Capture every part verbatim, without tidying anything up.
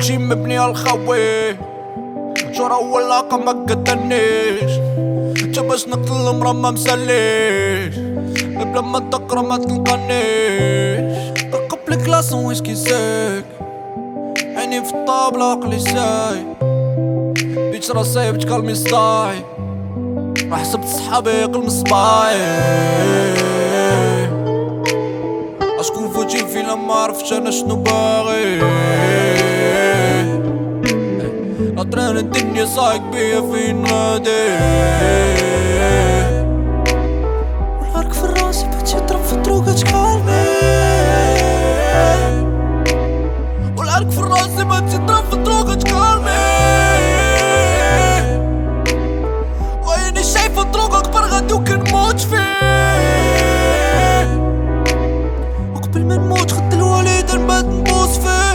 كلشي مبني على الخوي جرى ولاقة ما قدرنيش تا باش نقتل المرا ما مسليش بلا ما تقرا ما تلقانيش رقب الكلاسون ويسكي ساك عيني في الطابلة عقلي ساي بيت راسي بتكلمي ستاي ما حسبت صحابي قلم صباعي اشكون فوتي فينا ما عرفتش انا شنو باغي اطران الدنيا صايق بيا فين غادي والعرق في راسي بغيت يضرب في الطروقة تكالمي والعرق في راسي بغيت يضرب في الطروقة تكالمي وعيني شايفة طروقة كبر غادي وكنموت فيه وقبل ما نموت خد الوالد نبات نبوس فيه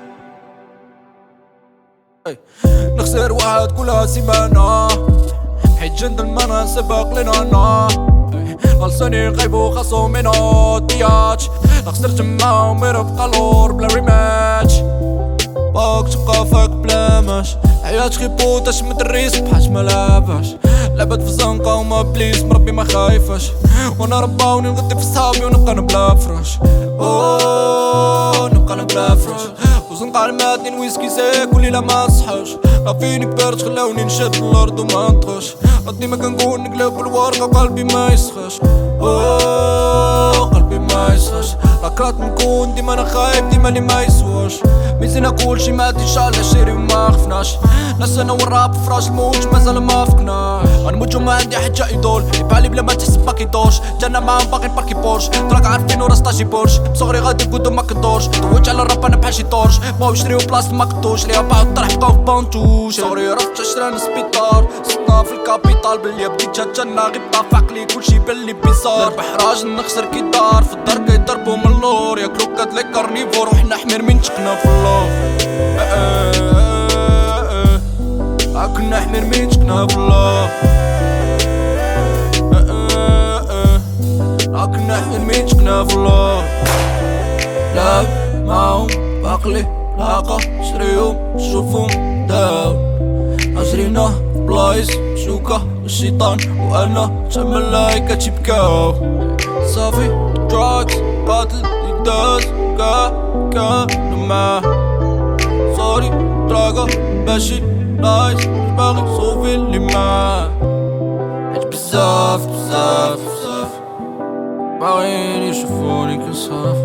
نخسر واحد كلها سيمانة حيت جند المانا سبق لنا انا غلساني غيبو خاصو منو دياتش خسرت معاهم غير بقى لور بلا ريماتش باك تبقى فاك بلا ماش حياتي خيبوطاش مدريس بحاش ملعباش لعبت في الزنقة وما بليس مربي ما خايفاش وانا رباوني نغدي في صحابي ونبقى انا بلا فراش اوووو نبقى انا بلا فراش وزنقة الماتني الويسكي ساك وليلة ما نصحاش رافيني كبرت خلاوني نشد الارض وما نطغاش ردي ما كنقول نقلب الورقة قلبي ما يسخاش اوووو قلبي ما يسخاش راكات نكون ديما انا خايب ديما لي ما يسواش ميزينا كلشي مات ان شاء الله شيري وما خفناش ناس انا والراب فراش الموج مازال ما فكناش غنموت وما عندي حاجة ايدول يبالي بلا ما تحسب ما كيدورش جانا معاهم باقي نباركي بورش تراك عارفين ورا ستاجي بورش بصغري غادي نقودو ما كدورش دويت على الراب انا بحال شي طورش بغاو يشريو بلاصة ما كدوش ليها باعو الطرح بقاو في بانتوش صغري رفت عشرين سبيطار صدنا في الكابيتال باللي بديت جاتنا غير طاف عقلي كلشي باللي بيصار نربح راجل نخسر كي دار في الدار كيضربو من اللور ياكلو كات لي كارنيفور وحنا حمير من تشقنا في اللور كنا حمير من تشقنا في اللور كنا حمير من تشقنا في اللور لعب معاهم بعقلي لاقة شريهم شوفهم داو عشرينا بلايص شوكة الشيطان وانا تا ملايكة تيبكاو صافي دراكس قاتل يداز كا كانو معاه صوري دراغا ماشي لايص مش باغي صوفي اللي معاه حيت بزاف بزاف بزاف باغيين يشوفوني كنصاف